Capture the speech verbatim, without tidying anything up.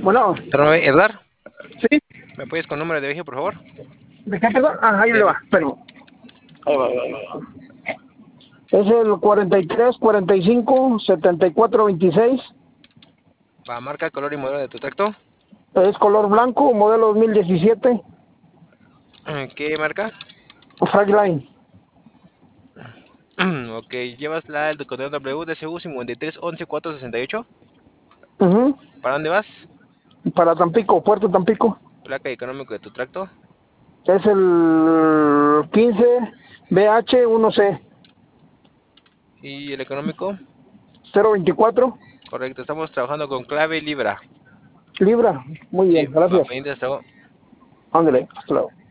Bueno, Perdóname, Edgar, sí, ¿me apoyas con número de viaje, por favor? ¿de qué perdón? Ah, ahí De le vi- va, pero ahí va, ahí va, ahí va. Es el cuarenta y tres, cuarenta y cinco, setenta y cuatro, veintiséis. Va, marca, color y modelo de tu tracto. Es color blanco, modelo dos mil diecisiete. Eh, ¿Qué marca? Fragline. Ok, llevas la el contenedor W D S U cincuenta y tres once cuatro sesenta y ocho. Ujú. ¿Para dónde vas? Para Tampico, Puerto Tampico. Placa y económico de tu tracto. Es el quince B H uno C ¿Y el económico? cero veinticuatro. Correcto, estamos trabajando con clave Libra. Libra. Muy Sí, bien, va gracias. pendiente hasta luego. Ándale, hasta luego.